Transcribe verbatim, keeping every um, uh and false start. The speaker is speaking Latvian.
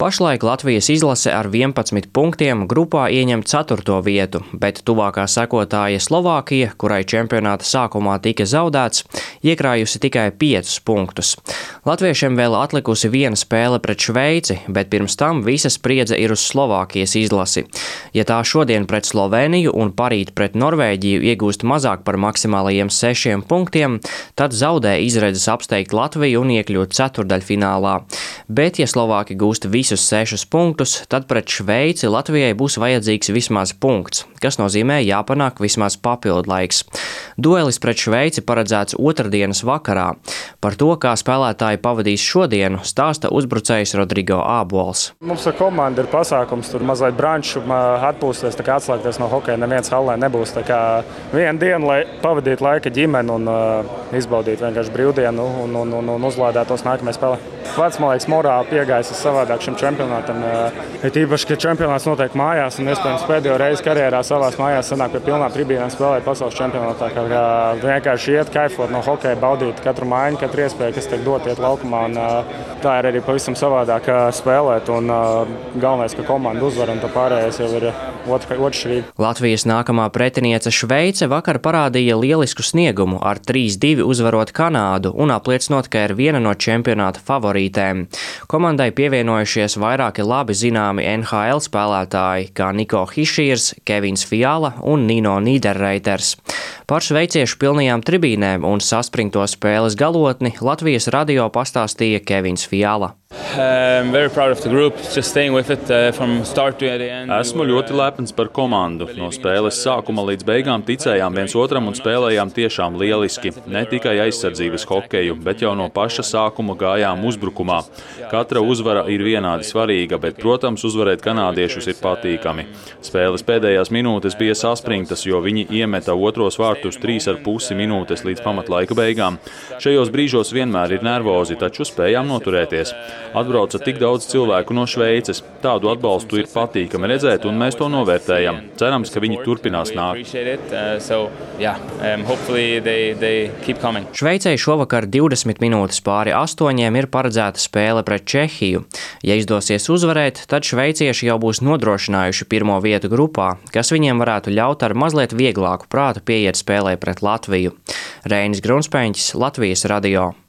Pašlaik Latvijas izlase ar vienpadsmit punktiem grupā ieņem ceturto vietu, bet tuvākā sekotāja Slovākija, kurai čempionāta sākumā tika zaudēts, iekrājusi tikai piecus punktus. Latviešiem vēl atlikusi viena spēle pret Šveici, bet pirms tam visa spriedze ir uz Slovākijas izlasi. Ja tā šodien pret Sloveniju un parīt pret Norvēģiju iegūst mazāk par maksimālajiem sešiem punktiem, tad zaudē izredzes apsteigt Latviju un iekļūt ceturdaļfinālā. Bet, ja Slovāki gūst visus sešus punktus, tad pret Šveici Latvijai būs vajadzīgs vismaz punkts, kas nozīmē jāpanāk vismaz papildlaiks. Duelis pret Šveici paredzēts otrdienas vakarā. Par to, kā spēlētāji pavadīs šodienu, stāsta uzbrucējs Rodrigo Ābols. Mums ar komandu ir pasākums, tur mazliet branču atpūsties, tā kā atslēgties no hokeja neviens hallē nebūs. Tā kā vienu dienu, lai pavadītu laika ģimeni un uh, izbaudītu vienkārši brīvdienu un, un, un, un uzlādētos nākamajā spēlē. Vec, man liekas, morāli piegājis savādāk šim čempionātam. Ir tīpaši, ka čempionāts notiek mājās un iespējams pēdējo reizi karjerā savās mājās sanāk pie pilnām tribīnēm spēlēt pasaules čempionātā. Kā, kā vienkārši iet, kaifot no hokeja, baudīt katru maiņu, katru iespēju, kas tiek dot iet laukumā. Un, tā ir arī pavisam savādāk spēlēt un galvenais, ka komanda uzvar un tā pārējais jau ir otršķirīgi. Latvijas nākamā pretiniece Šveice vakar parādīja lielisku sniegumu ar trīs divi uzvarot Kanādu un apliecinot, ka ir viena no čempionāta favorītēm. Komandai pievienojušies vairāki labi zināmi N H L spēlētāji, kā Niko Hišīrs, Kevins Fiala un Nino Nīderreiters. Par šveiciešu pilnajām tribīnēm un saspringto spēles galotni Latvijas radio pastāstīja Kevins Fiala. Esmu ļoti lepns par komandu. No spēles sākuma līdz beigām ticējām viens otram un spēlējām tiešām lieliski. Ne tikai aizsardzības hokeju, bet jau no paša sākuma gājām uzbrukumā. Katra uzvara ir vienādi svarīga, bet, protams, uzvarēt kanādiešus ir patīkami. Spēles pēdējās minūtes bija saspringtas, jo viņi iemeta otros vārtus trīs ar pusi minūtes līdz pamatlaika beigām. Šajos brīžos vienmēr ir nervozi, taču spējām noturēties. Atbrauca tik daudz cilvēku no Šveices. Tādu atbalstu ir patīkami redzēt, un mēs to novērtējam. Cerams, ka viņi turpinās nākt. Šveicei šovakar divdesmit minūtes pāri astoņiem ir paredzēta spēle pret Čehiju. Ja izdosies uzvarēt, tad šveicieši jau būs nodrošinājuši pirmo vietu grupā, kas viņiem varētu ļaut ar mazliet vieglāku prātu pieiet spēlē pret Latviju. Reinis Grunspeņķis, Latvijas radio.